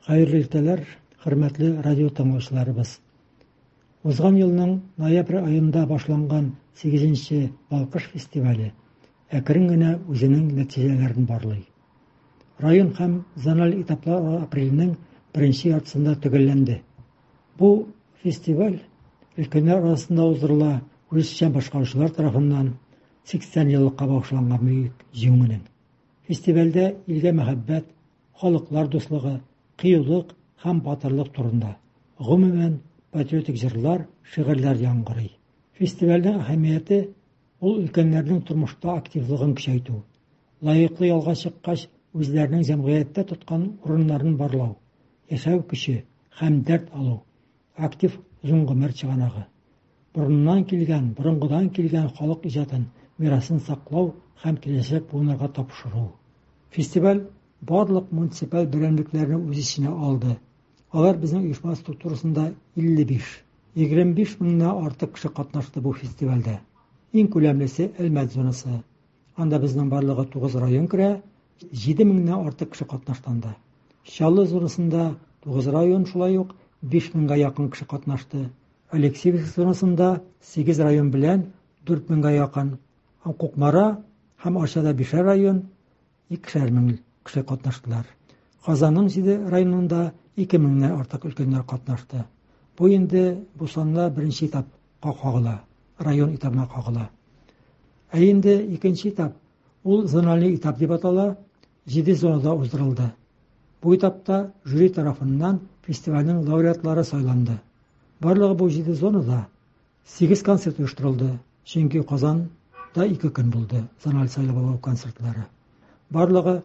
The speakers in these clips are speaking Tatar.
Хәерле иртәләр, хөрмәтле радио тыңлаучыларыбыз. Узган елның ноябрь айында башланган 8-нче Балкыш фестивале әкрен генә үзенең нәтиҗәләрен барлый. Район һәм зональ этаплар апрельнең 1нче яртысында төгәлләнде. Бу фестиваль өлкәннәр арасында уздырыла үзешчән башкаручылар тарафыннан 80 еллыкка багышланган бөек җиңүнең. Фестивальдә илгә мәхәббәт, халыклар дуслыгы, кыюлык һәм батырлык турында. Гомумән, патриотик җырлар, шигырьләр яңгырый. Фестивальнең әһәмияте ул өлкәннәрнең тормышта активлыгын көчәйтү, лаеклы ялга чыккач үзләренең җәмгыятьтә тоткан урыннарын барлау, яшәү көче һәм дәрт алу, актив озын гомер чыганагы. Борынгыдан килгән халык иҗатын, мирасын саклау һәм киләчәк буыннарга тапшыру. Фестиваль барлык муниципаль берәмлекләрне үз иченә алды. Алар безнең оешма структурасында 25 меңнән артык кеше катнашты бу фестивальдә. Иң күләмлесе Әлмәт зонасы. Анда безнең барлыгы 9 район керә, 7 меңнән артык кеше катнаштанда. Чаллы зонасында 9 район, шулай ук 5 меңгә якын кеше катнашты. Алексеевск зонасында 8 район белән 4 меңгә якын. Кукмара һәм Арчада 5 район, 2 мең кеше катнаштылар. Казанның 7 районында 2 меңнән артык өлкәннәр катнашты. Бу инде бу санлы беренче этапка кагыла, район этабына кагыла. Инде икенче этап, ул зональ этап дип атала, 7 зонада уздырылды. Бу этапта жюри тарафыннан фестивальнең лауреатлары сайланды. Барлыгы бу 7 зонада 8 концерт оештырылды, чөнки Казанда 2 көн булды зональ сайлау концертлары. Барлыгы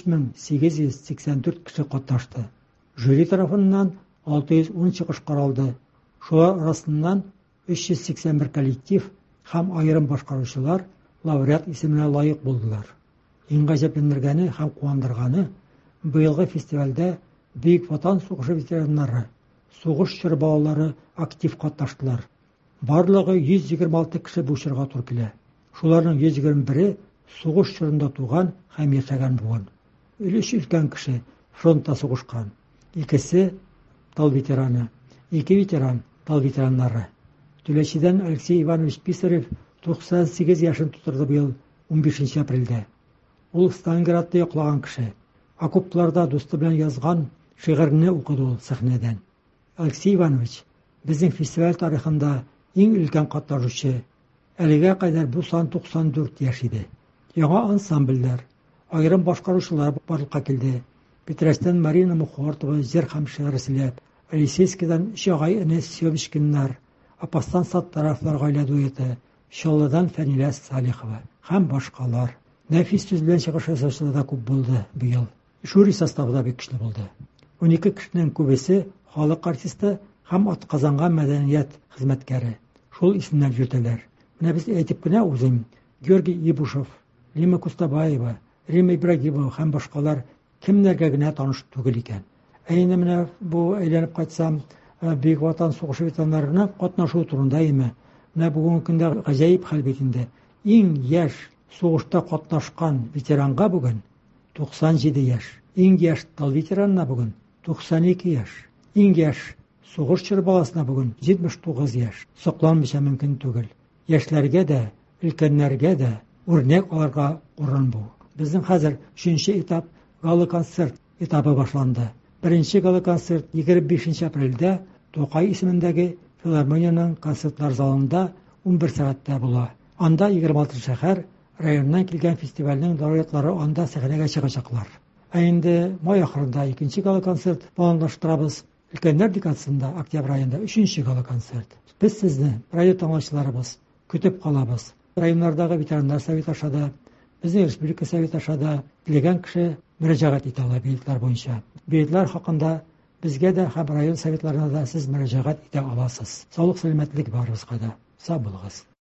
3884 кеше катнашты. Жюри тарафыннан 610 чыгыш каралды. Шулар арасыннан 381 коллектив һәм аерым башкаручылар лауреат исеменә лаек булдылар. Иң гаҗәпләндергәне һәм куандырганы, быелгы фестивальдә Бөек Ватан сугышы ветераннары, сугыш чоры балалары актив катнаштылар. Барлыгы 126 кеше бу чорга туры килә. Шуларның 121-е сугыш чорында туган һәм яшәгән булган. Өлкән кеше фронтта сугышкан. 2 тал ветераны, 2 ветеран тал ветераннары. Түләчедән Алексей Иванович Писарев 98 яшын тутырды быел 15 апрельдә. Ул Сталинградта яклаган кеше. Окопларда дусты белән язган шигырьне укыды ул сәхнәдән. Алексей Иванович безнең фестиваль тарихында иң өлкән катнашучы. Әлегә кадәр бу сан 94 яшь иде. Яңа ансамбльләр, аерым башкаручылар барлыкка килде. Петростан Марина Мухортова җыр һәм шигырь сөйләп, Алисейскидан Шагай Энес Сёбичкиннар, Апастан Саттаровлар гаилә дуэты, Чаллыдан Фәнилә Салихова һәм башкалар. Нәфис сүз белән чыгыш ясаучылар да күп булды быел. Жюри составы да бик көчле булды. 12 кешенең күбесе халык артисты һәм атказанган мәдәният хезмәткәре. Шул исемнәр йөртәләр. Менә без әйтеп кенә үзем Георгий Ибушев, Лима Кустабаева, Рима Ибрагимова һәм башкалар кемнәргә генә таныш түгел икән. Әйне менә бу әйләнеп кайтсам, Бөек Ватан сугышы ветераннарының катнашу турында име. Менә бүгенге көндә гаҗәеп хәл бит инде. Иң яшь сугышта катнашкан ветеранга бүген 97 яшь. Иң яшь тал ветеранна бүген 92 яшь. Иң яшь сугыш чоры баласына бүген 79 яшь. Сокланмыйча мөмкин түгел. Яшьләргә дә, өлкәннәргә дә үрнәк алырга урын бу. Безнең хәзер 3нче этап гала-концерт этабы башланды. Беренче гала-концерт 25 апрельдә Токай исемендәге филармониянең концертлар залында 11 сәгатьтә була. Анда 26 шәһәр, районнан килгән фестивальнең лауреатлары анда сәхнәгә чыгачаклар. Инде май ахырында 2нче гала-концерт планлаштырабыз. Өлкәннәр декадасында октябрь аенда 3нче гала-концерт. Без сезне, радио тыңлаучыларыбыз, көтеп калабыз. Районнардагы ветераннар советы аша, безнең республика советы аша теләгән кеше мөрәҗәгать итә ала билетлар буенча. Билетлар хакында безгә дә һәм район советларына да сез мөрәҗәгать итә аласыз. Саулык, сәламәтлек барыгызга да. Сау булыгыз.